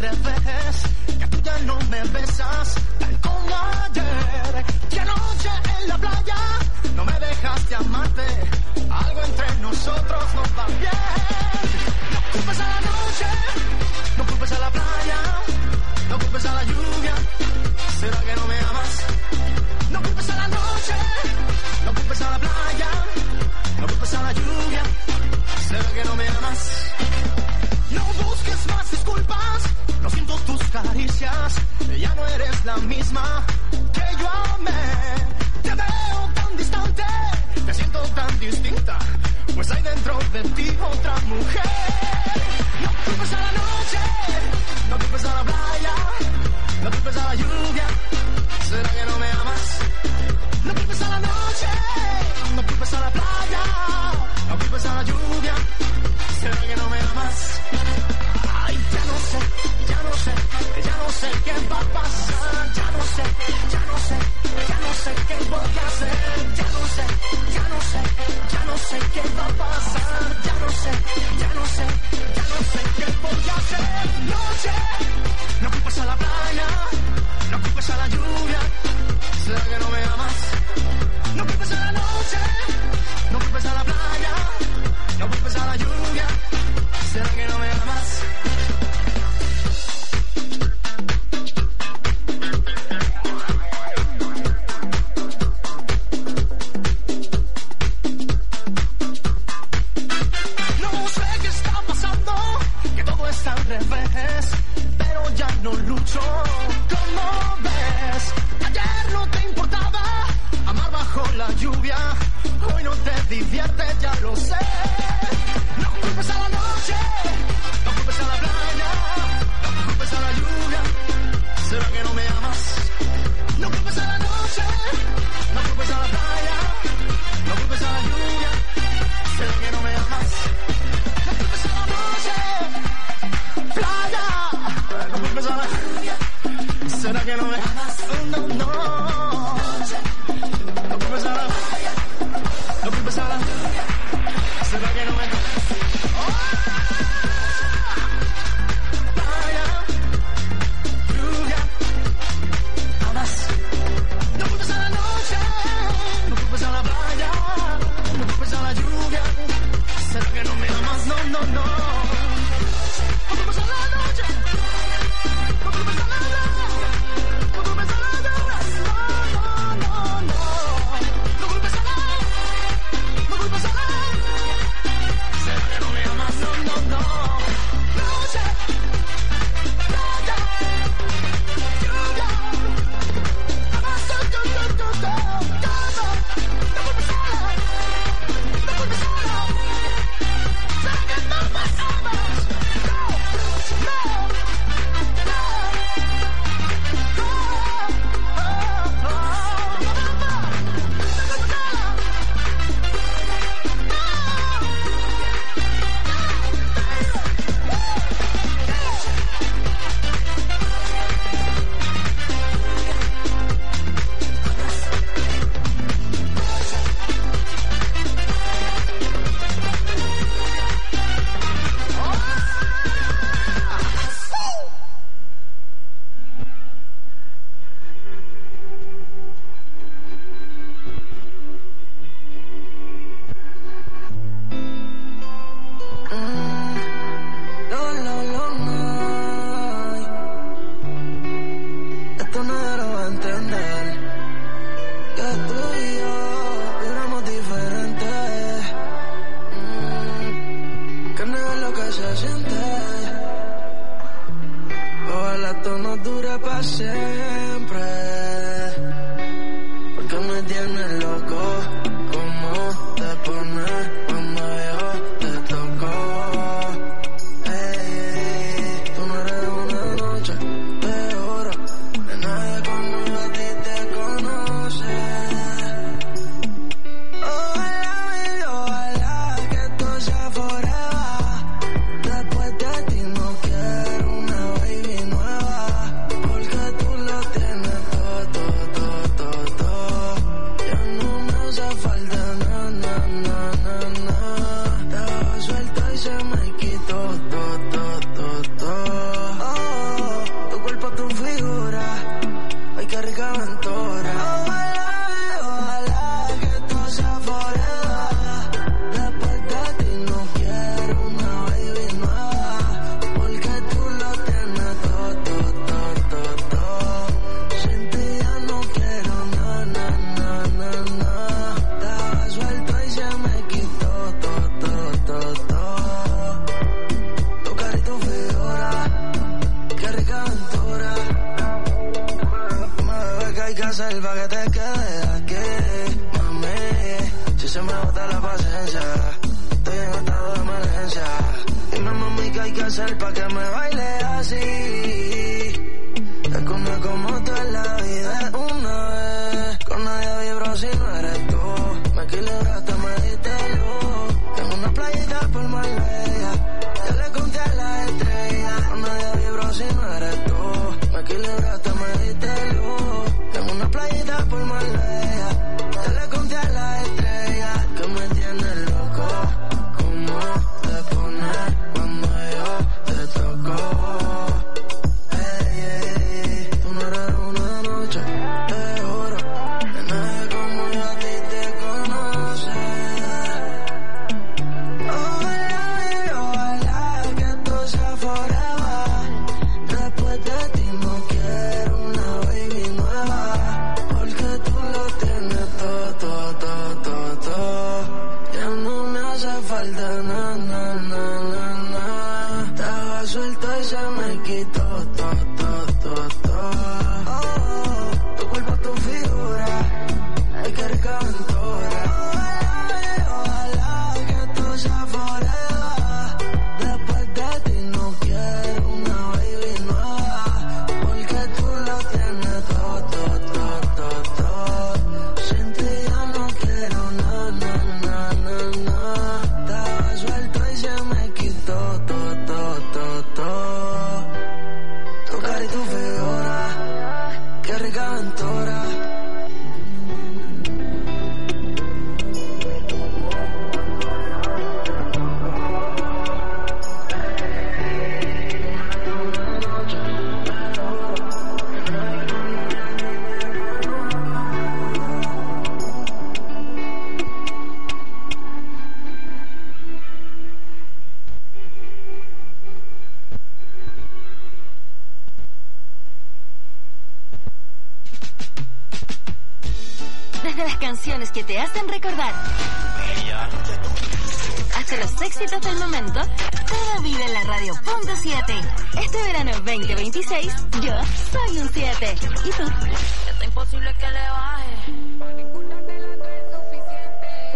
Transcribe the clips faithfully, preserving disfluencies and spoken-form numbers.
revés, que tú ya no me besas tal como ayer. Y anoche en la playa no me dejaste amarte, algo entre nosotros no va bien. No culpes a la noche, no culpes a la playa, no culpes a la lluvia, ¿será que no me amas? No culpes a la noche, no culpes a la playa, no culpes a la lluvia, ¿será que no me amas? No busques más disculpas, no siento tus caricias, ya no eres la misma que yo amé. Te veo tan distante, te siento tan distinta, pues hay dentro de ti otra mujer. No culpes a la noche, no culpes a la playa, no culpes a la lluvia, ¿será que no me amas? No culpes a la noche, no culpes a la playa, no culpes a la lluvia, ¿será que no me amas? Ay, ya no sé, ya no sé, ya no sé qué va a pasar, ya no sé, ya no sé, ya no sé qué voy a hacer, ya no sé, ya no sé, ya no sé qué va a pasar, ya no sé, ya no sé, ya no sé qué voy a hacer. Noche, no culpes a la playa, no culpes a la lluvia, ¿será que no me amas? No culpes a la noche, no culpes a la playa, no culpes a la lluvia, ¿será que no me amas? No sé qué está pasando, que todo está al revés, pero ya no lucho, como ves. Ayer no te importaba amar bajo la lluvia, hoy no te diviertes, ya lo sé. No culpes a la noche, no culpes a la playa, no culpes a la lluvia, ¿será que no me amas? No culpes a la noche, no culpes a la playa, no culpes a la lluvia, ¿será que no me amas? No culpes a la noche, playa, no culpes a la lluvia, ¿será que no me amas? No, no, no culpes a la playa, no culpes a la lluvia, ¿será que no me amas? Después de ti no quiero una baby nueva, porque tú lo se me agota la paciencia. Estoy en estado de emergencia. Dime, mami, ¿qué hay que hacer pa' que me baile así? Es que una como tú en la vida es una vez. Con nadie vibro si no eres tú. Me equilibraste, me diste luz. En una playita por Marbella, yo le conté a la estrella. Con nadie vibro si no eres tú. Me equilibraste, me diste luz. En una playita por Marbella, yo le conté a la estrella. Que me tiene loco, como te pones cuando yo te toco. Que te hacen recordar hasta los éxitos del momento, todo vive en la radio punto siete. Este verano veinte veintiséis yo soy un siete. ¿Y tú? Está imposible que le baje. Ninguna de las dos es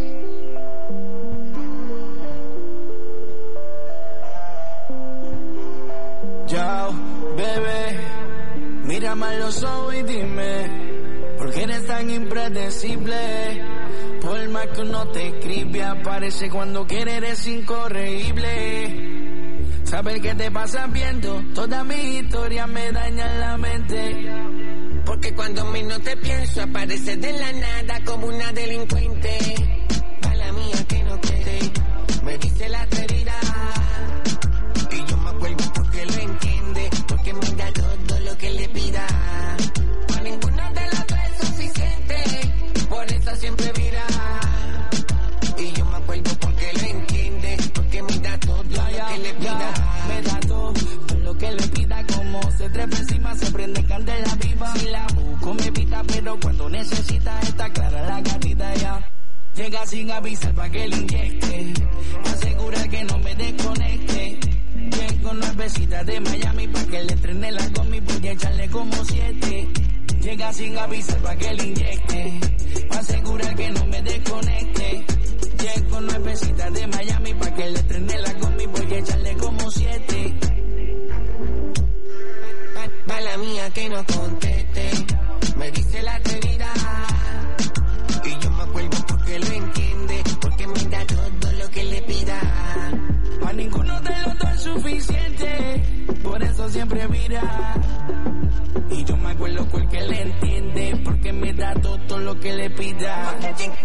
suficiente. Yo, bebé, mírame a los ojos y dime, ¿por qué eres tan impredecible? Por más que uno te escribe, aparece cuando quiere, eres incorregible. Saber qué te pasa viendo, toda mi historia me daña la mente. Porque cuando menos te pienso, aparece de la nada como una delincuente. Mala mía que no quiere, me dice la herida. Y yo me acuerdo porque lo entiende, porque me da todo lo que le pida. Por eso siempre mira. Y yo me acuerdo porque lo entiende, porque me da todo ya, lo que le pida. Ya, me da todo lo que le pida. Como se trepa encima, se prende candela viva. Si la busco me pita, pero cuando necesita está clara la gatita ya. Llega sin avisar pa' que le inyecte, asegura que no me desconecte. Llego nuevecita de Miami pa' que le estrene la gomi, voy a echarle como siete. Llega sin avisar pa' que le inyecte, pa' asegurar que no me desconecte. Llego nuevecita de Miami pa' que le estrene la gomi, voy a echarle como siete. Mala mía que no conteste, me dice la atrevida. Y yo me acuerdo porque lo entiende, porque me da todo lo que le pida. A ninguno de los dos es suficiente, por eso siempre mira. Y yo me acuerdo porque le entiende, porque me da todo lo que le pida.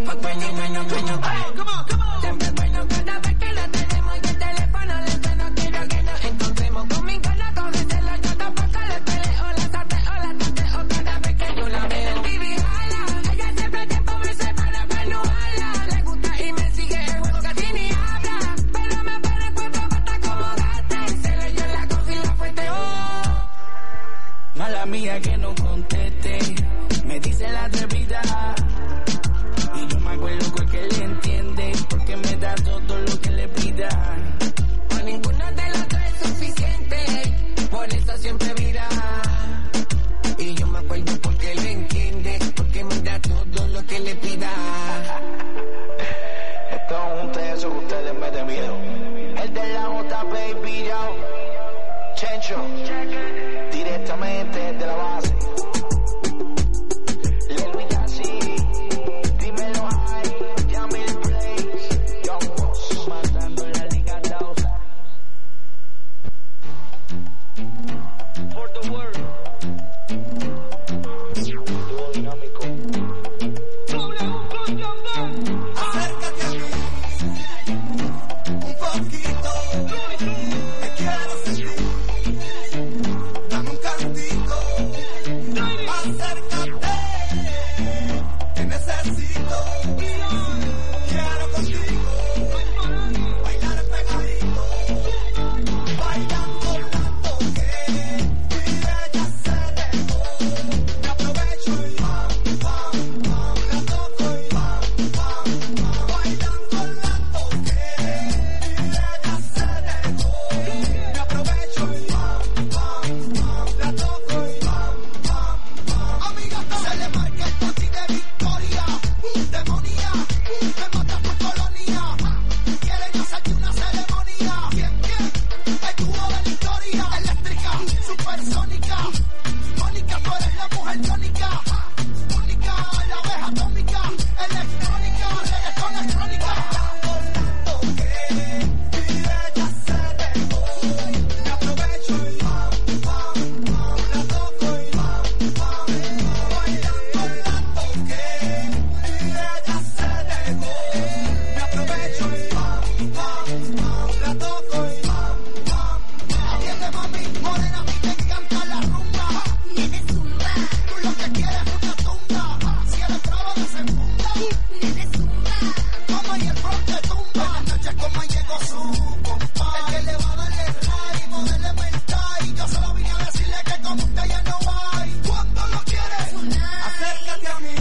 Siempre bueno cada vez que la tenemos y el teléfono le suena, quiero que nos encontremos. Conmigo no conocerlo, yo tampoco le peleo. La sateo, la tateo cada vez que yo la veo. Vivi jala, ella siempre tiempo me separa para no jala. Le gusta y me sigue el juego casi ni habla, pero me pone cuatro patas como gata y se le dio la cosa y la fuerte, oh. Mala mía que no conteste, me dice la atrevida. Y yo me acuerdo porque le entiende, porque me da todo lo que le pida. A ninguno de los dos es suficiente, por eso siempre mira. Y yo me acuerdo porque le entiende, porque me da todo lo que le pida. baby, yo. Chencho, directamente de la base. Lil Yassi, dímelo ahí, Yamil Blaze, Young Boss, matando la liga dos. For the world. Dúo dinámico. Acércate a mí un poquito, te quiero sentir, dame un cantito, acércate, te necesito, quiero contigo, bailar pegadito, bailando tanto que mi bella se dejó, me aprovecho y pam, pam, pam, la toco y pam, pam, pam, bailando tanto que mi bella se dejó, me aprovecho y pam, pam, pam, la toco y pam, pam, pam. Amiga, se le marca el taxi de Victoria, demonía, me mata por colonia, quieren hacerte una ceremonia. ¿Quién, quién? El dúo de la historia, eléctrica, supersónica, Mónica, tú eres la mujer tónica, única, la abeja atómica, electrónica, reggaetón electrónica. Tanto que mi bella se dejó, me aprovecho y pam, pam, pam, la toco y pam, pam, bailando tanto que mi bella se dejó, me aprovecho y pam, pam, pam, la toco y pam, pam. Atiende mami, morena, a mí te encanta la rumba. Nene zumba, Tú lo que quieres es una tunda. Si eres bravo, desenfunda. nene zumba. Toma y el front te tumba. Buenas noches, como llegó su compa. El que le va a darle ray, moverle mental. Yo solo vine a decirle que como usted ya no hay. Cuando lo quieres, acércate a mí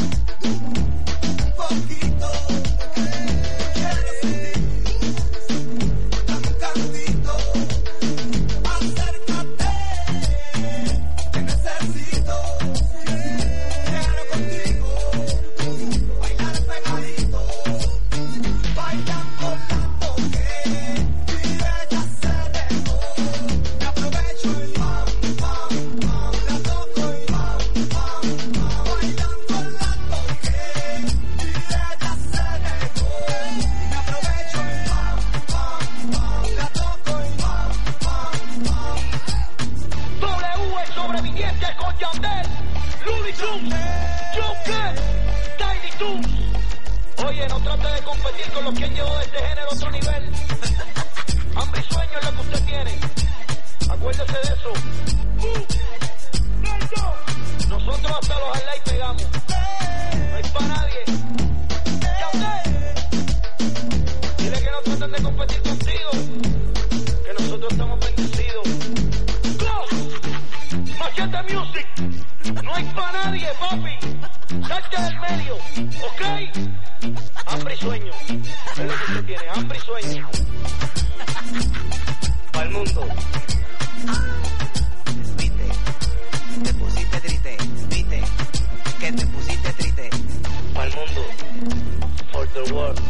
un poquito. Quiero sentir, dame un cantito. Acércate, te necesito. Quiero contigo bailar pegadito, bailando tanto que mi bella se dejó. Me aprovecho y pam, pam, pam, la toco y pam, pam, pam, bailando tanto que mi bella se dejó. Me aprovecho y pam, pam, pam, la toco y pam, pam, pam. W es sobreviviente con Yandel, Looney Tunes, Joker, Tiny Toons. Oye, no trate de competir con los que han llevado este género a otro nivel. Hambre y sueño es lo que usted tiene. Acuérdese de eso. Nosotros hasta los highlights pegamos. No hay para nadie. Yandel, dile que no traten de competir contigo, que nosotros estamos bendecidos. Go, Machete Music. No hay para nadie, papi. Salte del medio, ¿ok? Hambre y sueño. Es lo que usted tiene, hambre y sueño. Para el mundo. Viste, te pusiste triste, viste, que te pusiste triste. Para el mundo. For the world.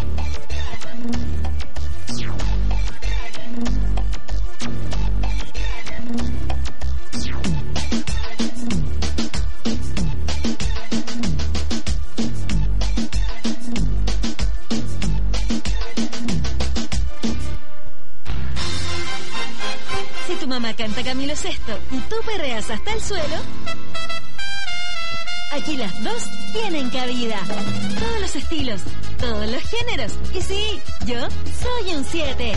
Si tu mamá canta Camilo Sesto y tú perreas hasta el suelo, aquí las dos tienen cabida. Todos los estilos, todos los géneros. Y sí, yo soy un siete.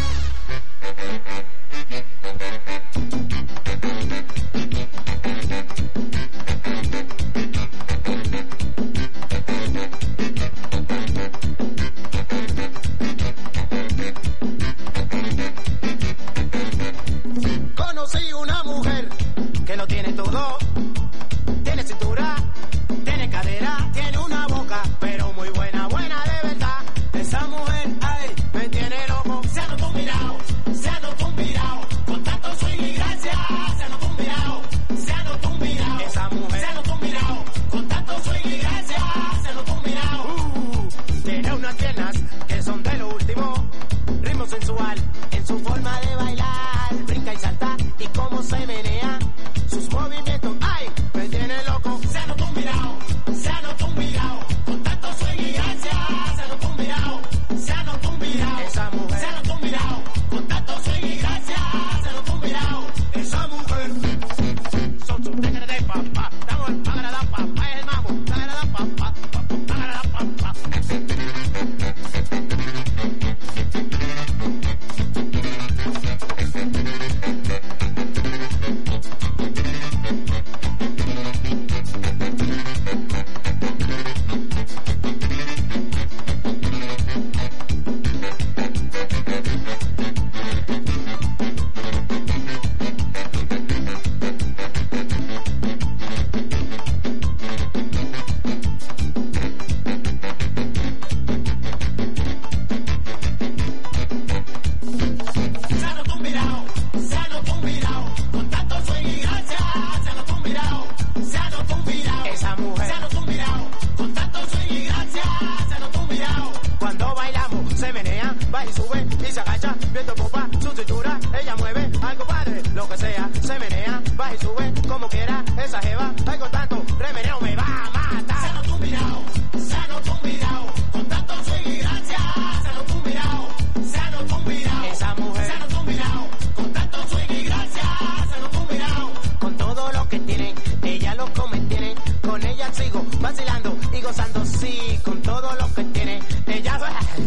Conocí una mujer que lo tiene todo. Tiene cintura, tiene cadera, tiene una boca, pero muy buena, buena de verdad. Esa mujer, ay, me tiene loco. Se ha notado mirado, se ha notado esa jeva, ay con tanto remeneo me va a matar. Se nota un mirao, se nota un mirao, con tanto swing y gracia. Se nota un mirao, se nota un mirao, esa mujer. Se nota un mirao, con tanto swing y gracia. Se nota un mirao, con todo lo que tienen, ella lo come tiene. Con ella sigo vacilando y gozando, sí, con todo lo que tiene, ella,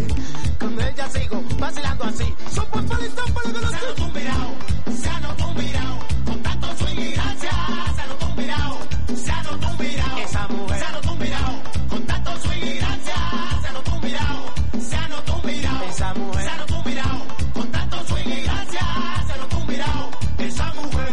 con ella sigo vacilando así. Super feliz, para que lo se nota un mirao, se nota un mirao, con tanto swing y gracia. Se nota un mirao, se nota un mirao, esa mujer. Se nota un mirao, con tanto swing y gracia. Se nota un mirao, se nota un mirao, esa mujer. Se nota un mirao, con tanto swing y gracia. Se nota un mirao, esa mujer.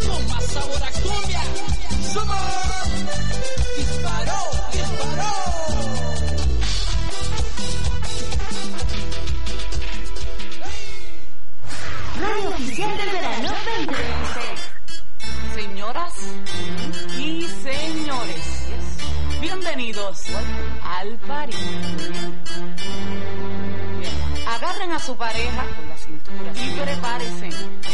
Disparó, disparó. Bienvenidos al party. Agarren a su pareja con la cintura y prepárense,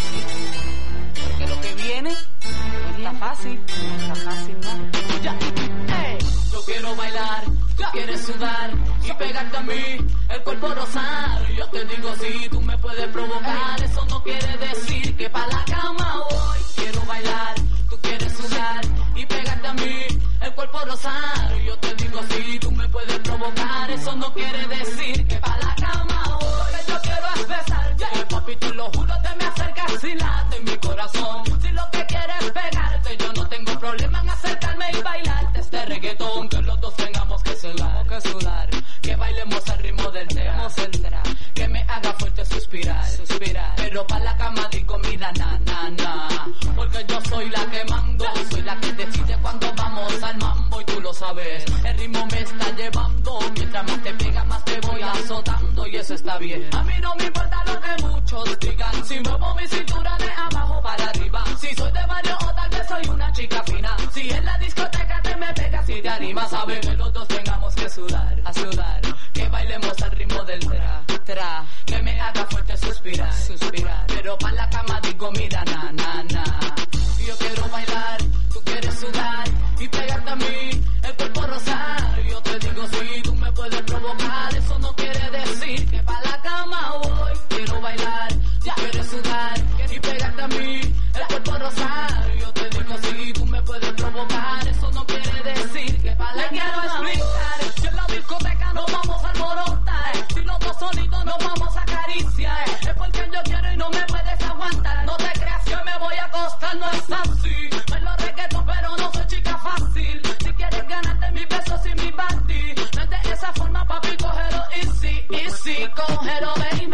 porque lo que viene no está fácil, no está fácil, ¿no? Ya. Hey. Yo quiero bailar, tú quieres sudar y pegarte a mí, el cuerpo rosar. Yo te digo si tú me puedes provocar, eso no quiere decir que pa' la cama voy. Quiero bailar, tú quieres sudar y pegarte a mí, el cuerpo rosar. Yo te digo si tú me puedes provocar, eso no quiere decir que pa' la cama voy. Lo que yo quiero es besarte, yeah. Papi, te lo juro, te me acercas y late en mi corazón. Si lo que quieres es pegarte, yo no tengo problema en acercarme y bailarte este reggaetón. Que los dos tengamos que sudar, que sudar, que bailemos al ritmo del tema, que me haga fuerte suspirar, suspirar. Pero pa' la cama digo mira na na na, porque yo soy la que mando, soy la que decide cuando vamos al mambo y tú lo sabes. El ritmo me está llevando, mientras más te pega más te voy azotando y eso está bien. A mí no me importa lo que muchos digan, si muevo mi cintura de abajo para arriba, si soy de barrio o tal vez soy una chica fina, si en la discoteca te me pegas y te animas, sabes que los dos tengamos que sudar, a sudar, que bailemos al ritmo del tra, tra, que me haga fuerte suspirar, suspirar, pero pa' la cama digo mira na na na. Yo quiero bailar, tú quieres sudar y pegarte a mí, el cuerpo rosar. Yo te digo si tú me puedes provocar, eso no quiere decir que pa' la cama voy. Quiero bailar, ya quieres sudar y pegarte a mí, el cuerpo rosar. Yo te digo si tú me puedes provocar, eso no quiere decir que pa' la cama voy. Si en la discoteca nos vamos a alborotar, si los dos solitos nos vamos a acariciar, es porque yo quiero y no me puedes aguantar. No te creas que me voy a acostar, no es así. Bailo reggaetón pero no soy chica fácil. Si quieres ganarte mis besos y mi body, no es de esa forma papi, cógelo easy, easy, cógelo baby.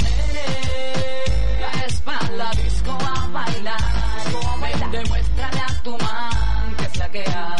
Mujeres, ya es pa' la disco a bailar, ven demuéstrale a tu man que se ha quedado.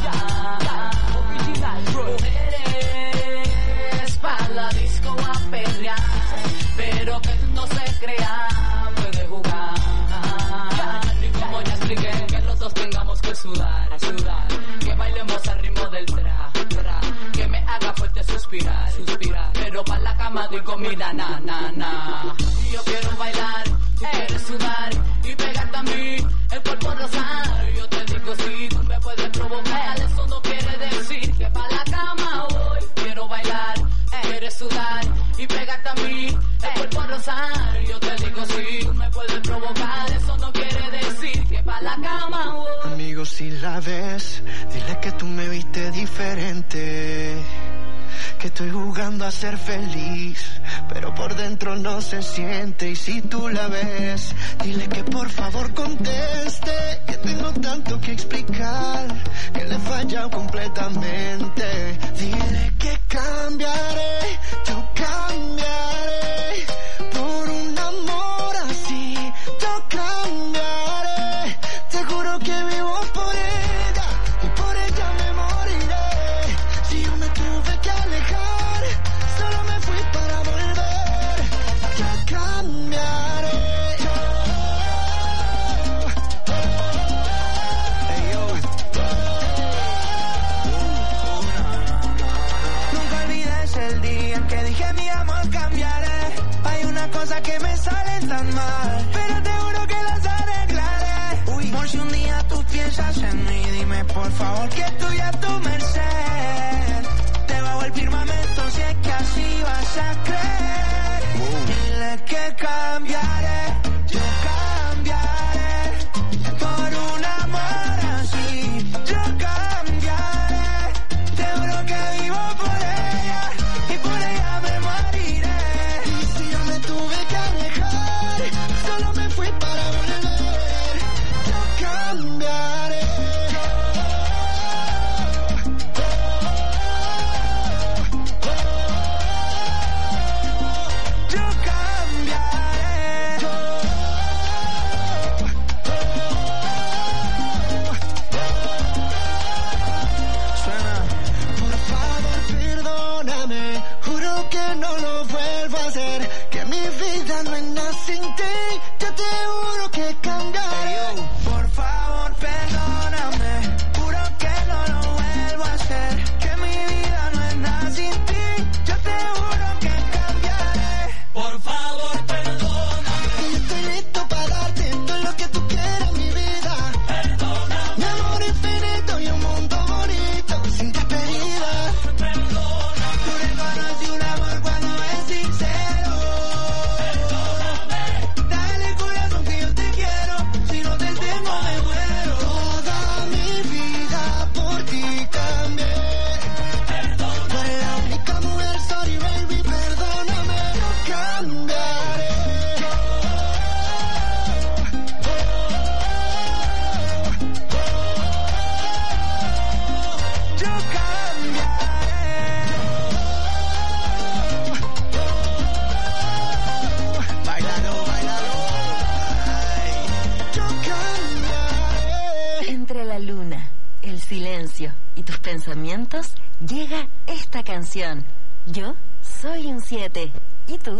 Mujeres, pa' la disco a perrear, pero que no se crea, puede jugar. Y como ya expliqué, que los dos tengamos que sudar, sudar, que bailemos al ritmo del tra, tra, que me haga fuerte suspirar, suspirar, pero pa' la cama digo mira na na na. Yo quiero bailar, tú quieres sudar y pegarte a mí, el cuerpo rosar. Yo te digo si tú me puedes provocar, eso no quiere decir que pa' la cama voy. Quiero bailar, quieres sudar y pegarte a mí, el cuerpo rosar. Yo te digo si tú me puedes provocar, eso no quiere decir que pa' la cama voy. Amigo, si la ves, dile que tú me viste diferente, que estoy jugando a ser feliz, pero por dentro no se siente. Y si tú la ves, dile que por favor conteste, que tengo tanto que explicar, que le he fallado completamente. Dile que cambiaré, yo cambiaré, por un amor así, yo cambiaré. Te juro que vivo por ella, y por ella me moriré. Si yo me tuve que alejar, solo me fui para volver. Ya cambiaré. Hey, yo. Nunca olvides el día en que dije mi amor cambiaré. Hay una cosa que me sale tan mal, pero te juro que las arreglaré. Uy, por si un día tú piensas en mí, dime por favor que estoy a tu merced. Debajo el firmamento, si es que así vas a creer. Dile que cambiaré, yo cambiaré, por un amor así, yo cambiaré. Te juro que vivo por ella, y por ella me moriré. Y si yo me tuve que alejar, solo me fui para volver. Yo cambiaré. Yo cambiaré. luna, el silencio y tus pensamientos, llega esta canción. Yo soy un siete. ¿Y tú?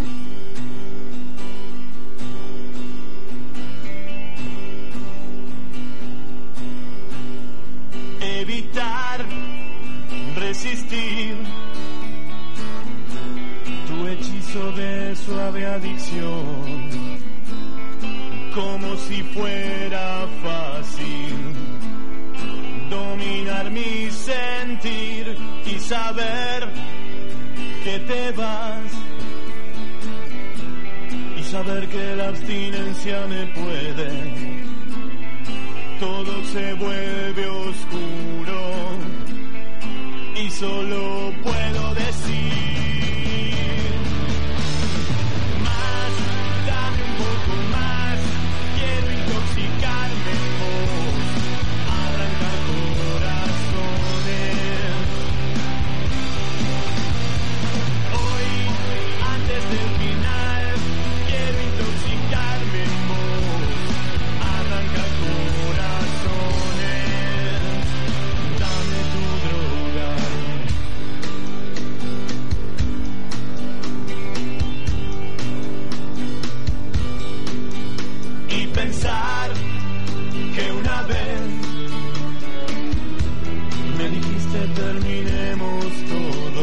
Evitar, resistir tu hechizo de suave adicción, como si fuera fácil dominar mi sentir y saber que te vas, y saber que la abstinencia me puede. Todo se vuelve oscuro y solo puedo decir más, dame un poco más, quiero intoxicarme en vos, arrancar corazones. Hoy, antes del final, quiero intoxicarme en vos, arrancar corazones, dame tu droga. Y pensar que una vez me dijiste terminemos todo,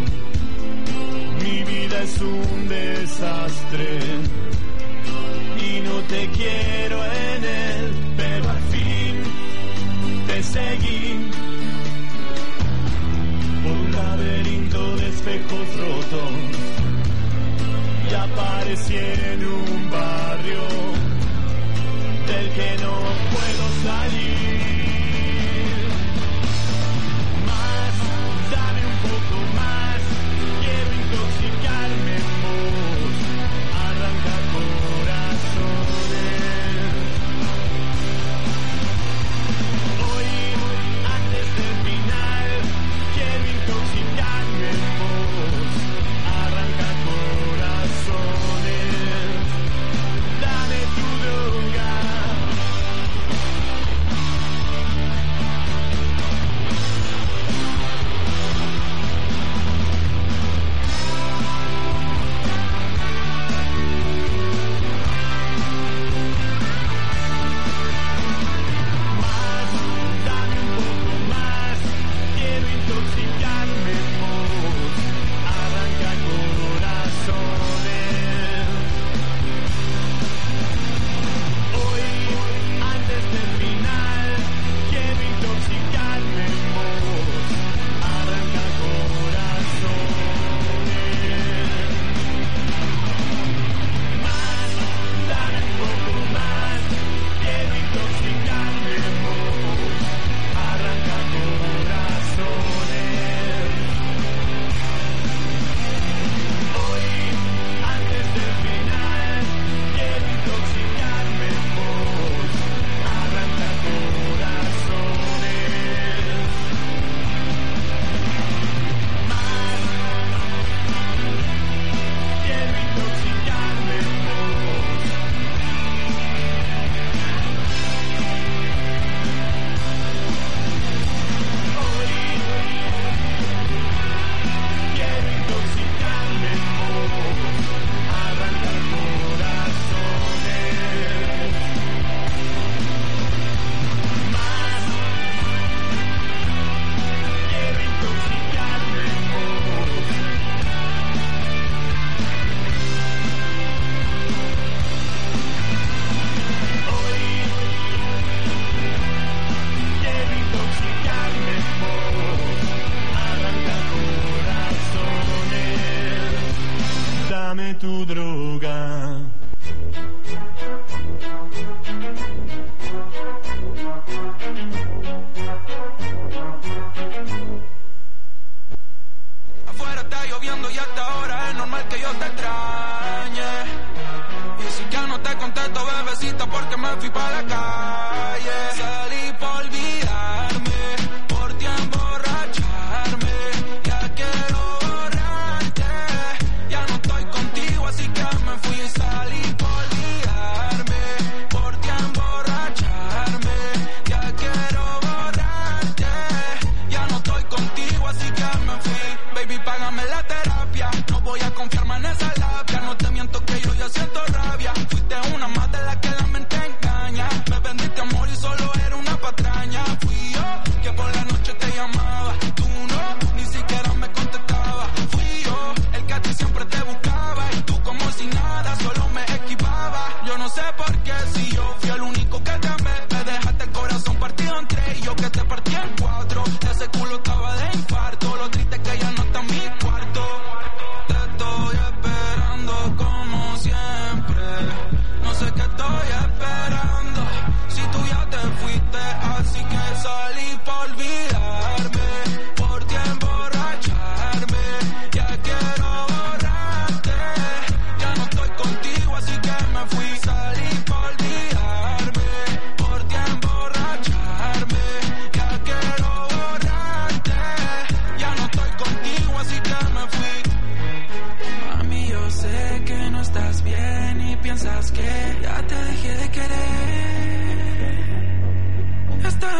mi vida es un desastre y no te quiero en él, pero al fin te seguí por un laberinto de espejos rotos y aparecí en un barrio del que no puedo salir. Más, dame un poco más, quiero intoxicarme en vos, arrancar corazones. Hoy, antes del final, quiero intoxicarme en vos, arrancar corazones, dame tu droga.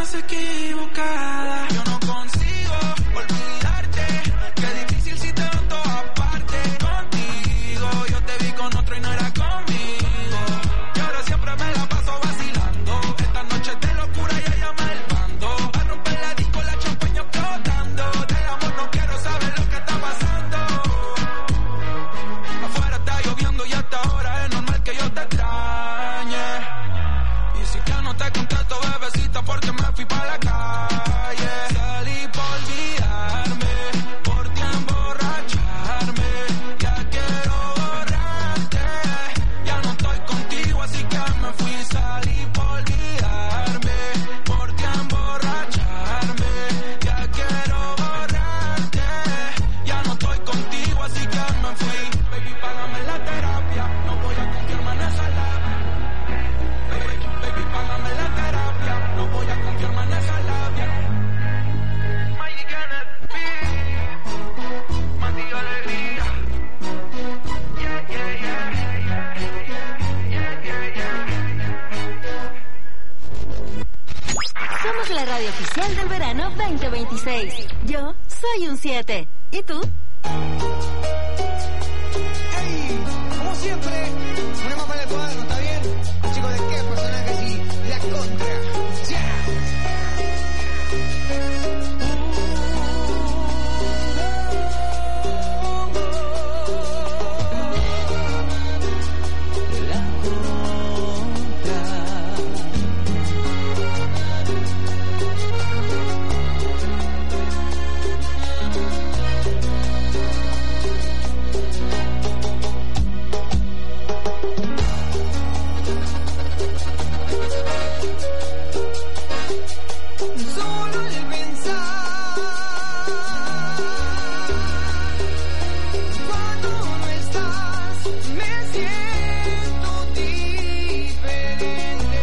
más equivocada. Yo no consigo olvidarte, qué difícil si te veo en todas partes. Contigo, yo te vi con otro y no era conmigo. Y ahora siempre me la paso vacilando. Esta noche de locura ya llama el bando. A romper la disco, la champaña explotando. Del amor no quiero saber lo que está pasando. Afuera está lloviendo y hasta ahora es normal que yo te extrañe. Y si ya no te contesto, bebecita, porque me fui pa' la calle. Salí por olvidarme, por ti emborracharme. Ya quiero borrarte, ya no estoy contigo, así que me fui. Salí por olvidarme, por ti emborracharme. Ya quiero borrarte, ya no estoy contigo, así que me fui. Baby, págame la terapia, no voy a confiar más en esa labia. Baby, baby, págame la terapia, no voy a confiar más en esa labia. Magic en el beat, Matías Alegría. Yeah, yeah, yeah, yeah, yeah, yeah, yeah. Somos la radio oficial del verano veinte veintiséis. Yo soy un siete. ¿Y tú? ¡Ey! Como siempre, una mapa en el cuadro, ¿está bien? Chicos, ¿de qué personaje sí? La contra. ¡Ya! Solo de pensar cuando no estás me siento diferente.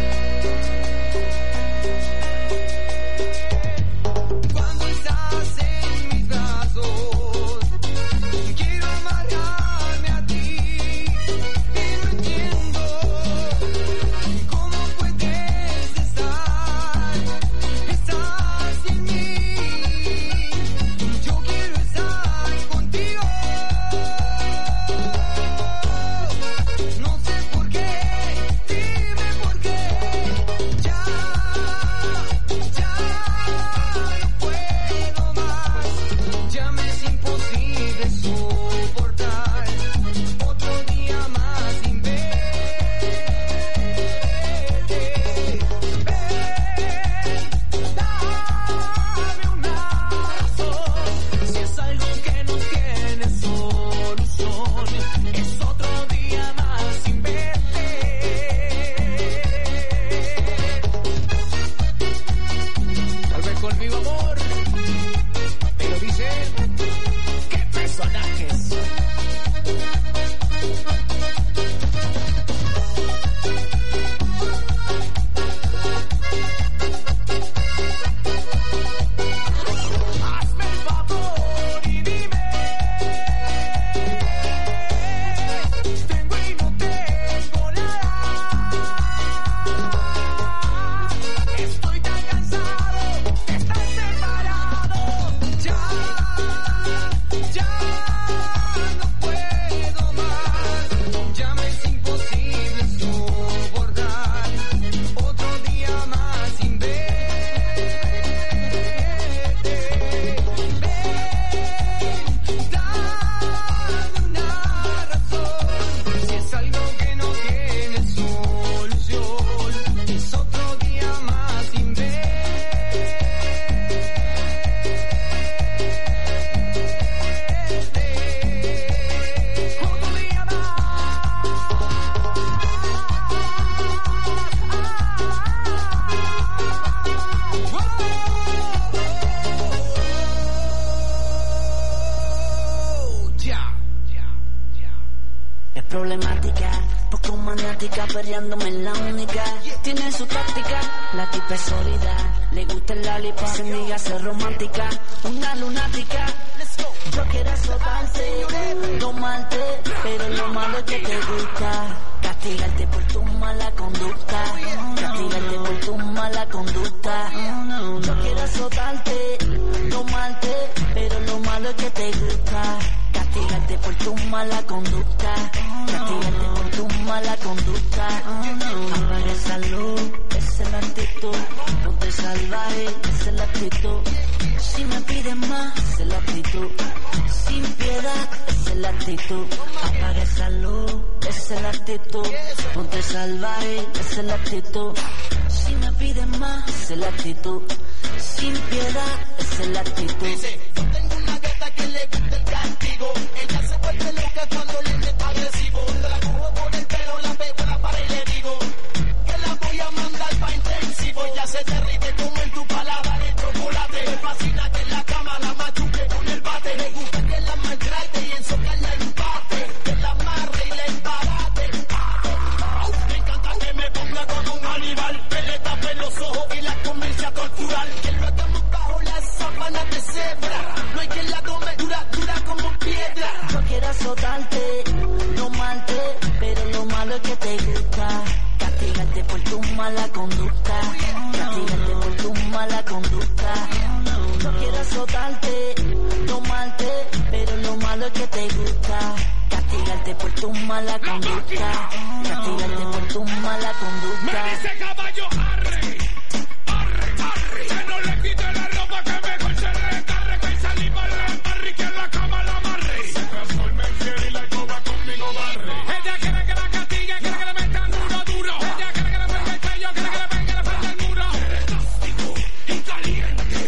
Cuando estás en mis brazos quiero amarrarme a ti y no entiendo cómo puedes estar. Estás en mí, yo quiero estar contigo. No sé por qué, dime por qué. Ya, ya no puedo más. Ya me es imposible soportar otro día más sin verte. Dame un abrazo, si es algo que no tiene solución, es otro día más sin verte. Tal vez conmigo, amor, pero dice, ¿qué personajes? Hazme el favor y dime, tengo y no tengo nada. Estoy tan cansado de estar separado. Ya, ya no puedo más. Ya me es imposible soportar otro día más sin verte. Ven, dame una razón. Si es algo que no tiene solución, es otro día más sin verte. Otro día más. Ya. Es problemática, poco maniática, perreándome en la única. Tiene su táctica, la tipa es sólida. Le gusta el lollipop, se niega a ser romántica. Una lunática, yo quiero azotarte, tomarte, pero lo malo es que te gusta. castigarte por tu mala conducta, castigarte por tu mala conducta. Yo quiero azotarte, tomarte, pero lo malo es que te gusta. Castigarte por tu mala conducta, castigarte por tu mala conducta. Apaga esa luz, esa es la actitud. Ponte salvaje, esa es la actitud. Si me piden más, esa es la actitud. Sin piedad, esa es la actitud. Apaga esa luz, esa es la actitud. Ponte salvaje, esa es la actitud. Si me piden más, esa es la actitud. Sin piedad, esa es la actitud. Dice, yo tengo una gata que le gusta el castigo. Ella se vuelve loca cuando le meto agresivo. Te la cojo por el pelo, la pego en la pared y le digo que la voy a mandar pa' intensivo. Ella se derrite como en tu paladar el chocolate. Me fascina que en la cama la machuque con el bate. Me gusta que la maltrate y en socar la empate. Que la amarre y la embarate. Me encanta que me ponga como un animal. Que le tape los ojos y la comience a torturar. Que lo hagamos bajo las sábanas de cebra. No hay quien la tome dura, dura como piedra. Yo quiero azotarte, no malte, pero lo malo es que te gusta. Castigarte por tu mala conducta, castigarte por tu mala conducta. Yo quiero azotarte, no malte, pero lo malo es que te gusta. Castigarte por tu mala conducta, castigarte por tu mala conducta. Me dice caballo, arre, arre, arre. Que no le quite la ropa, que mejor se recarre. Que salí para el embarre y que en la cama la amarre. Se transforma en fiel y la escoba conmigo barre. Ella quiere que la castigue, quiere que le metan duro, duro. Ella quiere que le ponga el cuello, quiere que le pegue la frente al muro. Elástico y caliente.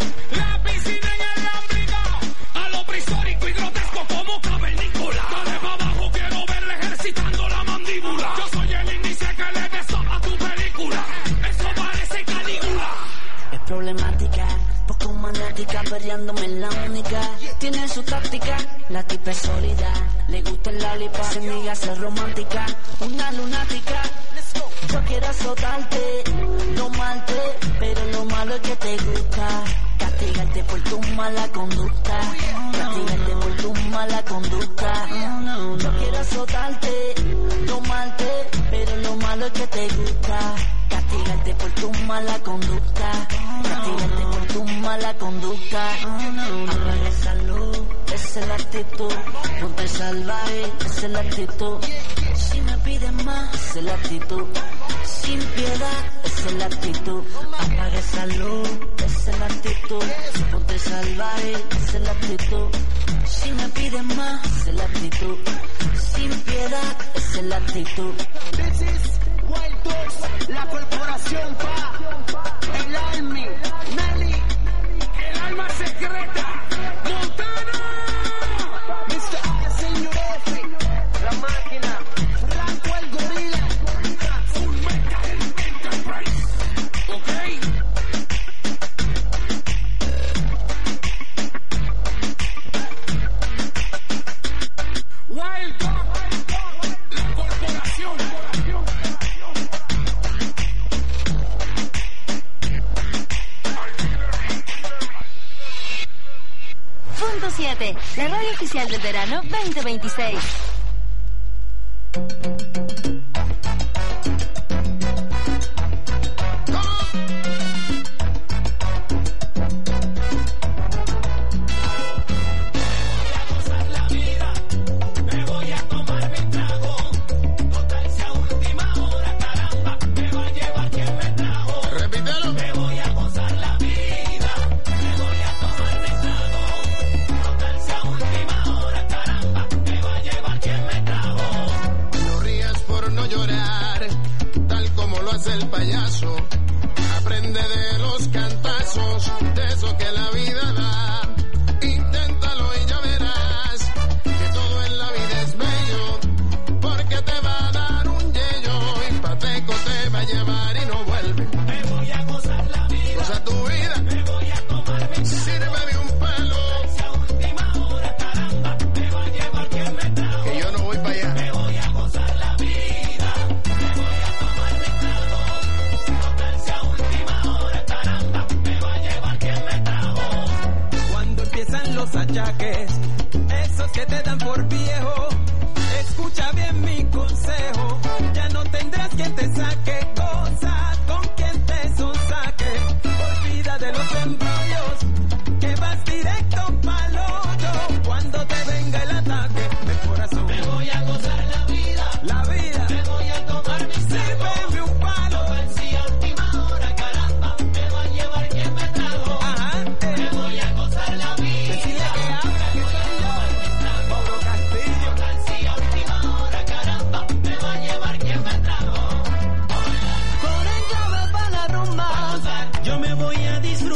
La piscina en el ombligo. A lo prehistórico y grotesco como cavernícola. Dale para abajo, quiero verle ejercitando la mandíbula. Yo soy el índice que le beso a tu película. Eso parece Calígula. Es problemática, poco maniática, perreándome en la única. Tiene su táctica, la tipa es sólida. Le gusta el lollipop, se niega a ser romántica. Una lunática, yo quiero azotarte, no malte, pero lo malo es que te gusta. Castigarte por tu mala conducta, castigarte por tu mala conducta. Yo quiero azotarte, no malte, pero lo malo es que te gusta. Castigarte por tu mala conducta, castigarte por tu mala conducta. Apaga esa luz, esa es la actitud. Ponte salvaje, esa es la actitud. Si me piden más, esa es la actitud. Sin piedad, esa es la actitud. Apaga esa luz, esa es la actitud. Ponte salvaje, esa es la actitud. Si me piden más, esa es la actitud. Sin piedad, esa es la actitud. This is Wild Dogs, la corporación pa, el Army, Nelly, El alma secreta, Montana. mister A, señor F, la máquina, Franco el gorila. Full Metal Enterprise. Ok. Wild Dog, la corporación. Punto siete, la radio oficial del verano veinte veintiséis. El payaso aprende de los cantazos, de eso que la vida da. Inténtalo y ya verás que todo en la vida es bello, porque te va a dar un yello y pateco te va a llevar y no vuelve. Me voy a gozar la vida, goza tu vida, me voy a tomar mi sírveme un pelo, esa última hora, caramba, me va a llevar quien me trajo. que yo no voy para allá. Me voy a gozar la vida, me voy a tomar mi trago. Total, si a última hora, caramba, me va a llevar quien me trajo. Cuando empiezan los achaques, esos que te dan por viejo, escucha bien mi consejo.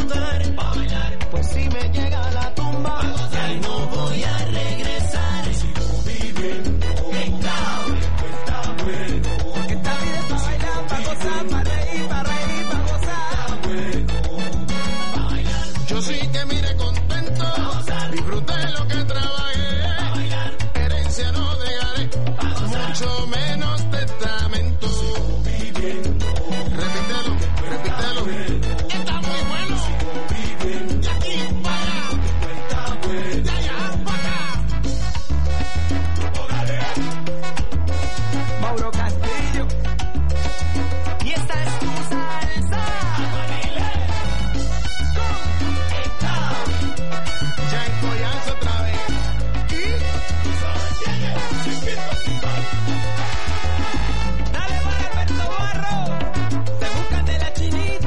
gustar, pa' bailar. Pues si me llega la tumba, ya no voy a regresar. Sigo viviendo, está bueno, está bueno. Porque esta vida es pa' bailar, pa' gozar, pa' reír, pa' reír, pa' gozar. Está bueno, pa' bailar. Yo sí que mire contento, disfruté lo que trabajé, herencia no dejaré, mucho menos testamento. Sigo viviendo, repítelo, repítelo, está muy bueno. Sigo viviendo, de aquí para allá, está bueno, de allá para acá. Mauro Castillo, y esta es tu salsa. Ya en Collazo otra vez. Y dale para Alberto Barro, te buscan de la chinita.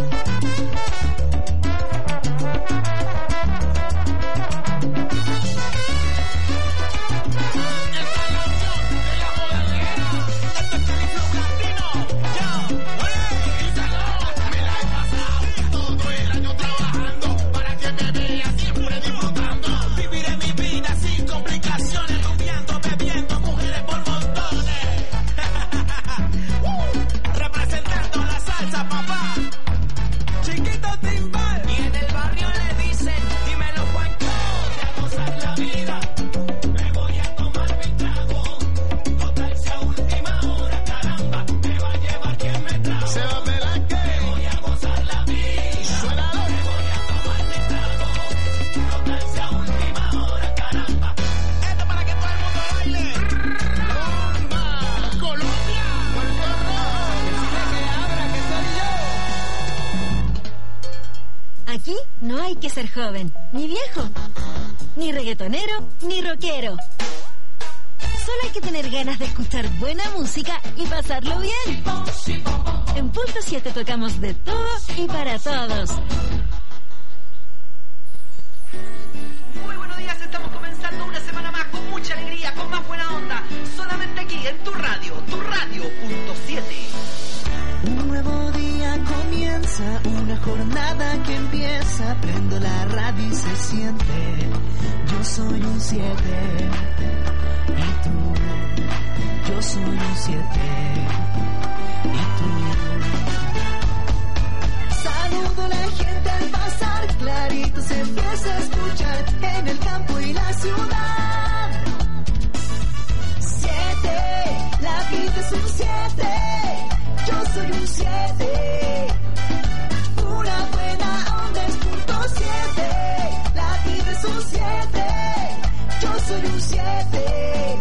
Esta es la opción de la bodanera. Esto es Califlow Latino. Ya, oye, díselo. Me la he pasado todo el año trabajando para que me vea siempre disfrutando. Viviré mi vida sin complicaciones, rumbeando, bebiendo, mujeres por montones. Uh, representando la salsa, papá. Chiquito timbal. Y en el barrio le dicen, dímelo Juancho. Voy a gozar la vida, me voy a tomar mi trago. Total sea última hora, caramba, me va a llevar quien me trajo. se va a pelar que Me voy a gozar la vida, suénalo. me voy a tomar mi trago. Total sea última hora, caramba. Esto para que todo el mundo baile. Rumba, Colombia, Puerto Rico. Que abra, que soy yo. Aquí no hay que ser joven, ni viejo, ni reggaetonero, ni rockero. Solo hay que tener ganas de escuchar buena música y pasarlo bien. En Punto siete tocamos de todo y para todos. Muy buenos días, estamos comenzando una semana más con mucha alegría, con más buena onda. Solamente aquí en tu radio, tu radio punto siete. Un nuevo día comienza, una jornada que empieza. Prendo la radio y se siente. Yo soy un siete. Y tú, yo soy un siete. Y tú. Saludo a la gente al pasar, clarito se empieza a escuchar en el campo y la ciudad. Siete, la vida es un siete. Yo soy un siete, una buena onda es punto siete, la vida es un siete, yo soy un siete,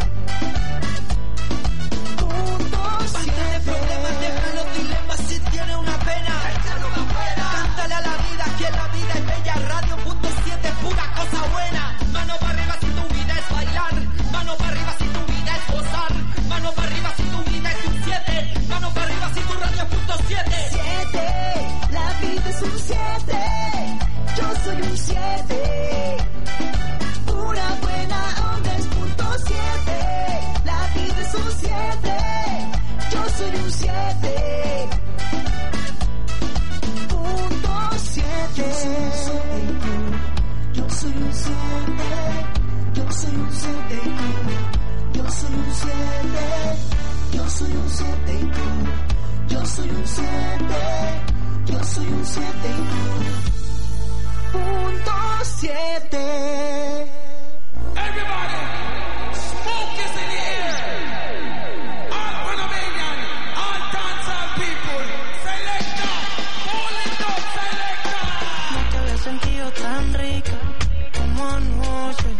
punto siete. Problemas, deja los dilemas si tiene una pena. Échalo afuera. Cántale a la vida que la vida es bella. Radio punto siete, pura cosa buena. Mano para arriba si tu vida es bailar. Mano para arriba si tu vida es gozar. Mano para arriba si tu vida es un siete. Mano para arriba si tu radio es punto siete. Siete, la vida es un siete, yo soy un siete, una buena onda es punto siete, la vida es un siete, yo soy un siete, punto siete. Yo soy un siete, yo soy un siete y tú, yo soy un siete, yo soy un siete y tú. Yo soy un siete, yo soy un siete y tú. Punto siete. Everybody, smoke is in the air. All Panamanian, all dancehall people, selecta, hold it up, selecta. No te había sentido tan rica como anoche.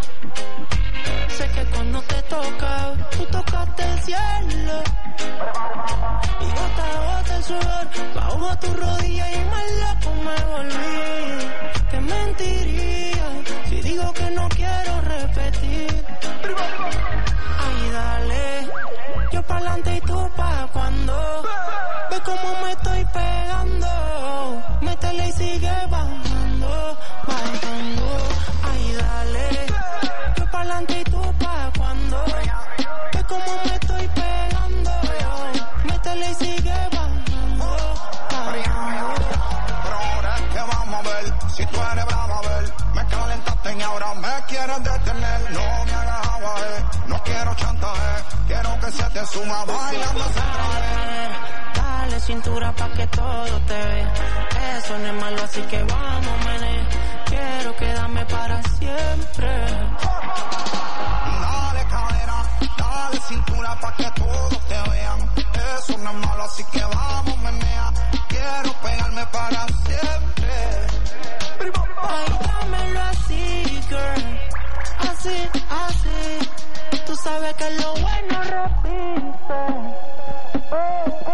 Sé que cuando te toca, tú tocaste el cielo. Y gota a gota el sudor bajo tu rodilla y más loco me volví. Te mentiría si digo que no quiero repetir. Ay, dale, yo pa'lante y tú pa' cuando. Ve cómo me estoy pegando. Métele y sigue bajando, bajando. Ay, dale, yo pa'lante y tú pa' cuando. Ve cómo me estoy pegando. Métele y sigue bajando, bajando. Pero ahora que vamos vamos a ver. Si tú eres brava, a ver. Me calentaste y ahora me quieres detener. No me hagas agua, eh. No quiero chantaje. Quiero que se te suma bailando ese traje. Dale cintura pa' que todo te vea. Eso no es malo, así que vamos, menea. Quiero quedarme para siempre. Dale cadera, dale cintura pa' que todos te vean. Eso no es malo, así que vamos, menea. Quiero pegarme para siempre. Ay, dámelo así, girl. Así, así. Tú sabes que lo bueno repite. Oh, oh.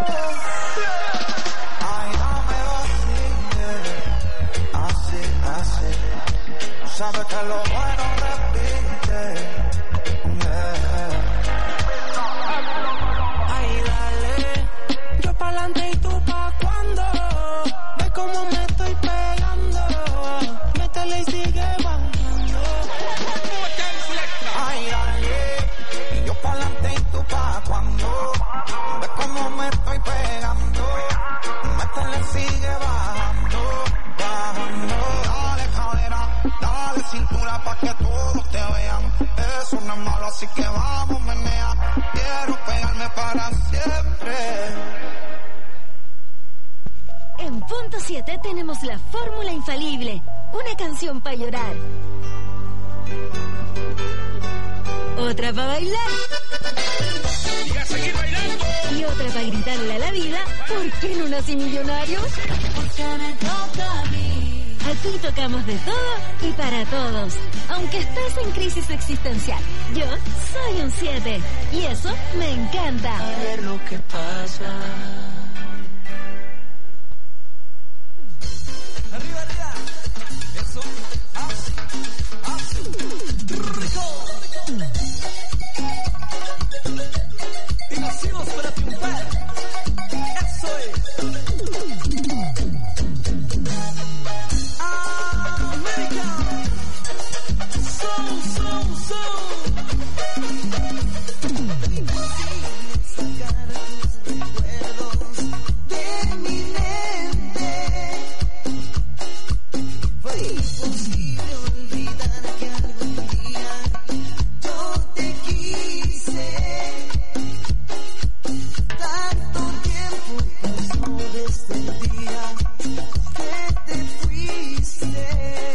Ay, dámelo así, yeah. Así, así. Tú sabes que lo bueno repite. Yeah. Ay, dale. Yo pa'lante y tú pa' cuando. Ve cómo me estoy pegando. Métele y sigue bajando. Ay, dale. Y yo pa'lante y tú pa' cuando. Ve cómo me estoy pegando. Métele, sigue bajando, bajando. Dale cadera, dale cintura pa' que todos te vean. Eso no es malo, así que vamos, menea. Quiero pegarme para siempre. En punto siete tenemos la fórmula infalible. Una canción para llorar. Otra para bailar. Y a seguir bailando. Y otra para gritarle a la vida, ¿por qué no nací millonario? Porque me toca a mí. Aquí tocamos de todo y para todos. Aunque estés en crisis existencial, yo soy un siete. Y eso me encanta. A ver lo que pasa. Arriba, arriba. Eso. Así. Así. Rico. Y nacimos para triunfar. Eso es. América. Son, son, son. Sacar tus recuerdos de mi mente. Fue imposible olvidar que algún día yo te quise. Tanto tiempo pasó desde el día que te fuiste.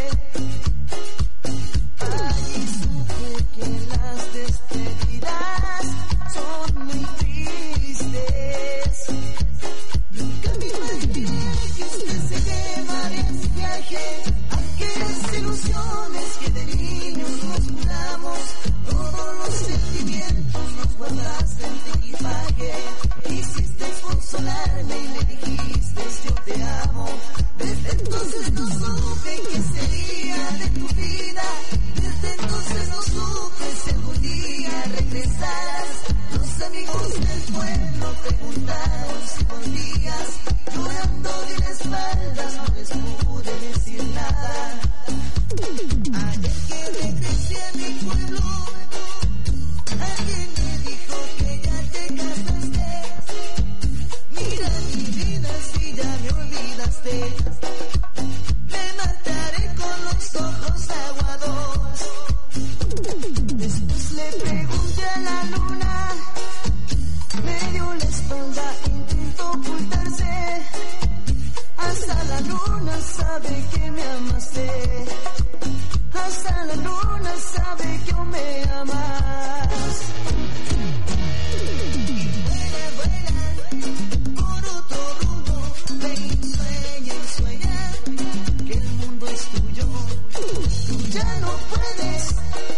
Allí supe que las despedidas son muy tristes. Nunca me imaginé que usted se llevaría ese viaje. Aquellas ilusiones que de niños nos juramos, todos los sentimientos los guardaste en tu equipaje. Quisiste consolarme y me dijiste yo te amo. Desde entonces no supe qué sería de tu vida. Desde entonces no supe si algún día regresarás. Los amigos del pueblo preguntaron si volvías. Llorando de la espalda no les pude decir nada. Ayer que regresé a mi pueblo, alguien me dijo que ya te casaste. Mira mi vida si ya me olvidaste. Me mataré con los ojos aguados. Después le pregunté a la luna, me dio la espalda, intentó ocultarse. Hasta la luna sabe que me amaste. Hasta la luna sabe que aún me amas. Vuela, vuela por otro rumbo. Ven, sueña y sueña que el mundo es tuyo. Tú ya no puedes